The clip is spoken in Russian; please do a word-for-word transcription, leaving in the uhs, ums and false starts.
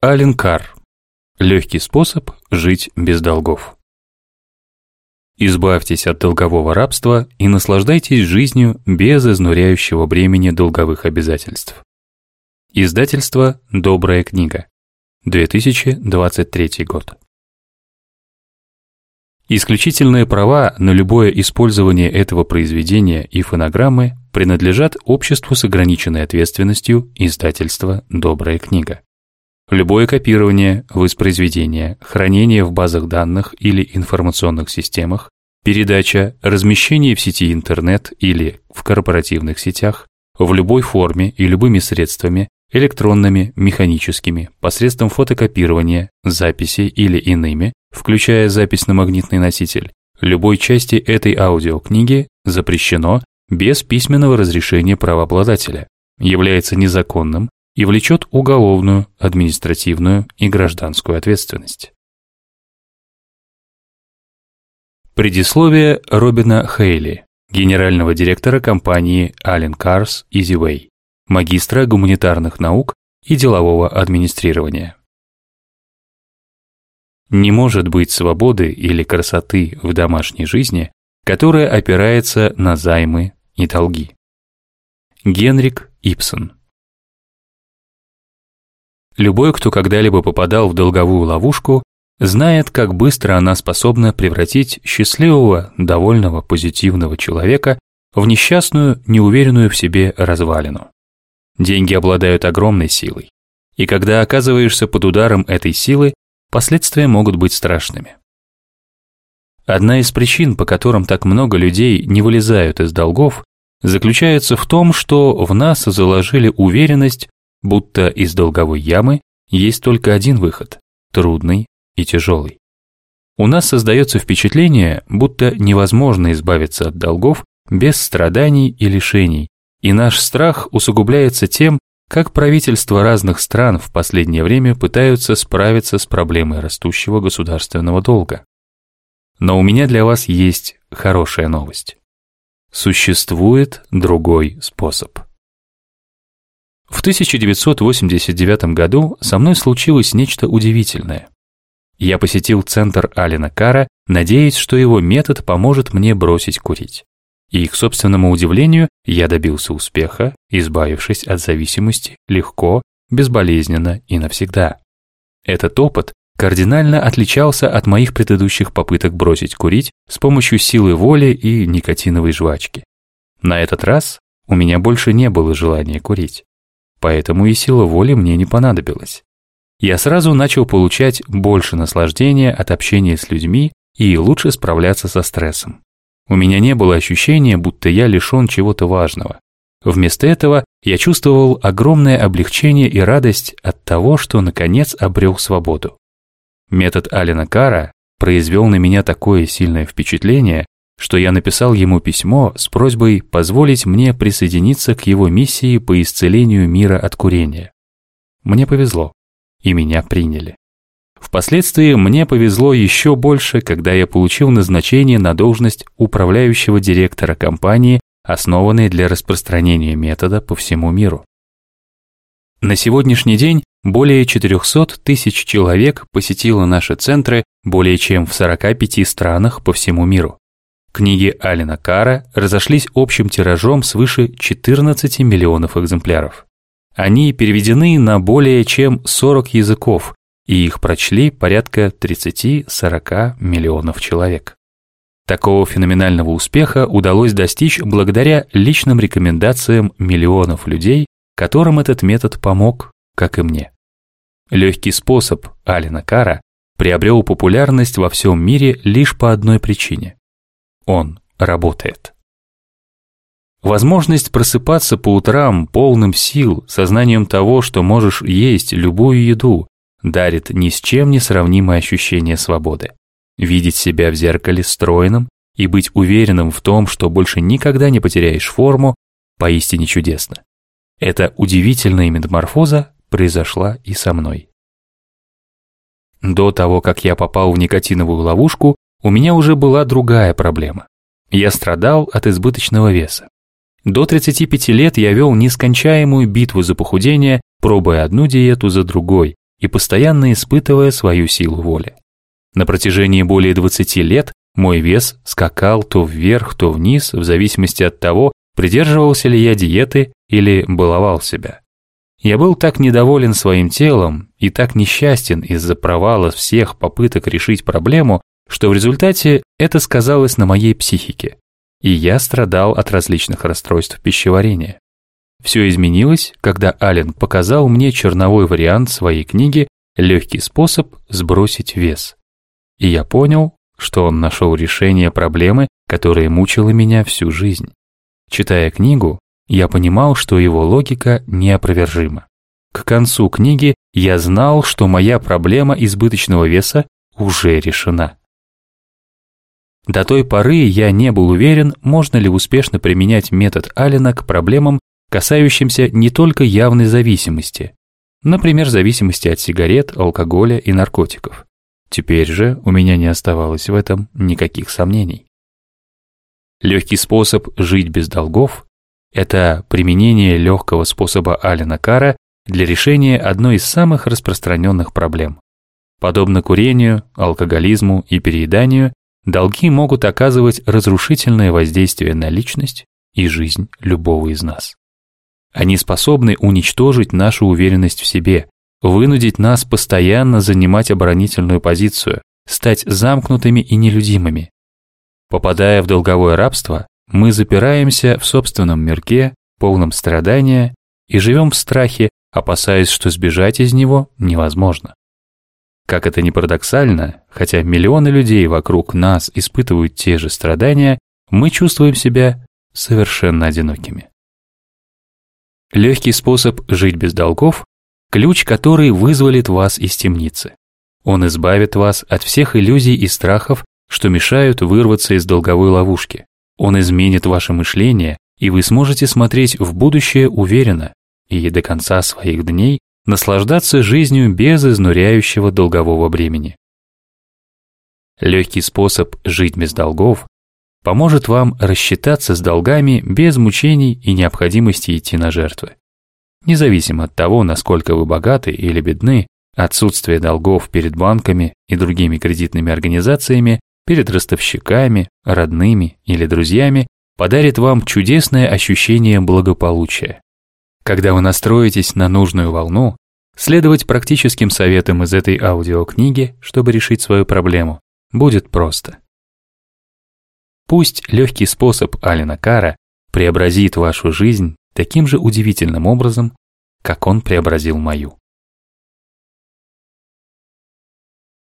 Ален Карр. Легкий способ жить без долгов. Избавьтесь от долгового рабства и наслаждайтесь жизнью без изнуряющего бремени долговых обязательств. Издательство «Добрая книга», две тысячи двадцать третий год. Исключительные права на любое использование этого произведения и фонограммы принадлежат обществу с ограниченной ответственностью издательства «Добрая книга». Любое копирование, воспроизведение, хранение в базах данных или информационных системах, передача, размещение в сети интернет или в корпоративных сетях, в любой форме и любыми средствами, электронными, механическими, посредством фотокопирования, записи или иными, включая запись на магнитный носитель, любой части этой аудиокниги запрещено без письменного разрешения правообладателя, является незаконным и влечет уголовную, административную и гражданскую ответственность. Предисловие Робина Хейли, генерального директора компании Allen Carr's Easyway, магистра гуманитарных наук и делового администрирования. Не может быть свободы или красоты в домашней жизни, которая опирается на займы и долги. Генрик Ибсен. Любой, кто когда-либо попадал в долговую ловушку, знает, как быстро она способна превратить счастливого, довольного, позитивного человека в несчастную, неуверенную в себе развалину. Деньги обладают огромной силой, и когда оказываешься под ударом этой силы, последствия могут быть страшными. Одна из причин, по которым так много людей не вылезают из долгов, заключается в том, что в нас заложили уверенность, будто из долговой ямы есть только один выход – трудный и тяжелый. У нас создается впечатление, будто невозможно избавиться от долгов без страданий и лишений, и наш страх усугубляется тем, как правительства разных стран в последнее время пытаются справиться с проблемой растущего государственного долга. Но у меня для вас есть хорошая новость. Существует другой способ. В тысяча девятьсот восемьдесят девятом году со мной случилось нечто удивительное. Я посетил центр Алена Карра, надеясь, что его метод поможет мне бросить курить. И, к собственному удивлению, я добился успеха, избавившись от зависимости легко, безболезненно и навсегда. Этот опыт кардинально отличался от моих предыдущих попыток бросить курить с помощью силы воли и никотиновой жвачки. На этот раз у меня больше не было желания курить, поэтому и сила воли мне не понадобилась. Я сразу начал получать больше наслаждения от общения с людьми и лучше справляться со стрессом. У меня не было ощущения, будто я лишен чего-то важного. Вместо этого я чувствовал огромное облегчение и радость от того, что наконец обрел свободу. Метод Алена Карра произвел на меня такое сильное впечатление, что я написал ему письмо с просьбой позволить мне присоединиться к его миссии по исцелению мира от курения. Мне повезло, и меня приняли. Впоследствии мне повезло еще больше, когда я получил назначение на должность управляющего директора компании, основанной для распространения метода по всему миру. На сегодняшний день более четырехсот тысяч человек посетило наши центры более чем в сорока пяти странах по всему миру. Книги Алена Карра разошлись общим тиражом свыше четырнадцати миллионов экземпляров. Они переведены на более чем сорок языков, и их прочли порядка тридцати-сорока миллионов человек. Такого феноменального успеха удалось достичь благодаря личным рекомендациям миллионов людей, которым этот метод помог, как и мне. Легкий способ Алена Карра приобрел популярность во всем мире лишь по одной причине. Он работает. Возможность просыпаться по утрам полным сил, сознанием того, что можешь есть любую еду, дарит ни с чем не сравнимое ощущение свободы. Видеть себя в зеркале стройным и быть уверенным в том, что больше никогда не потеряешь форму, поистине чудесно. Эта удивительная метаморфоза произошла и со мной. До того, как я попал в никотиновую ловушку, у меня уже была другая проблема. Я страдал от избыточного веса. До тридцати пяти лет я вел нескончаемую битву за похудение, пробуя одну диету за другой, и постоянно испытывая свою силу воли. На протяжении более двадцати лет мой вес скакал то вверх, то вниз, в зависимости от того, придерживался ли я диеты или баловал себя. Я был так недоволен своим телом и так несчастен из-за провала всех попыток решить проблему, что в результате это сказалось на моей психике, и я страдал от различных расстройств пищеварения. Все изменилось, когда Ален показал мне черновой вариант своей книги «Легкий способ сбросить вес». И я понял, что он нашел решение проблемы, которая мучила меня всю жизнь. Читая книгу, я понимал, что его логика неопровержима. К концу книги я знал, что моя проблема избыточного веса уже решена. До той поры я не был уверен, можно ли успешно применять метод Алена к проблемам, касающимся не только явной зависимости, например, зависимости от сигарет, алкоголя и наркотиков. Теперь же у меня не оставалось в этом никаких сомнений. Легкий способ жить без долгов – это применение легкого способа Алена Карра для решения одной из самых распространенных проблем. Подобно курению, алкоголизму и перееданию, долги могут оказывать разрушительное воздействие на личность и жизнь любого из нас. Они способны уничтожить нашу уверенность в себе, вынудить нас постоянно занимать оборонительную позицию, стать замкнутыми и нелюдимыми. Попадая в долговое рабство, мы запираемся в собственном мирке, полном страдания, и живем в страхе, опасаясь, что сбежать из него невозможно. Как это ни парадоксально, хотя миллионы людей вокруг нас испытывают те же страдания, мы чувствуем себя совершенно одинокими. Легкий способ жить без долгов – ключ, который вызволит вас из темницы. Он избавит вас от всех иллюзий и страхов, что мешают вырваться из долговой ловушки. Он изменит ваше мышление, и вы сможете смотреть в будущее уверенно и до конца своих дней наслаждаться жизнью без изнуряющего долгового бремени. Легкий способ жить без долгов поможет вам рассчитаться с долгами без мучений и необходимости идти на жертвы. Независимо от того, насколько вы богаты или бедны, отсутствие долгов перед банками и другими кредитными организациями, перед ростовщиками, родными или друзьями подарит вам чудесное ощущение благополучия. Когда вы настроитесь на нужную волну, следовать практическим советам из этой аудиокниги, чтобы решить свою проблему, будет просто. Пусть легкий способ Алена Карра преобразит вашу жизнь таким же удивительным образом, как он преобразил мою.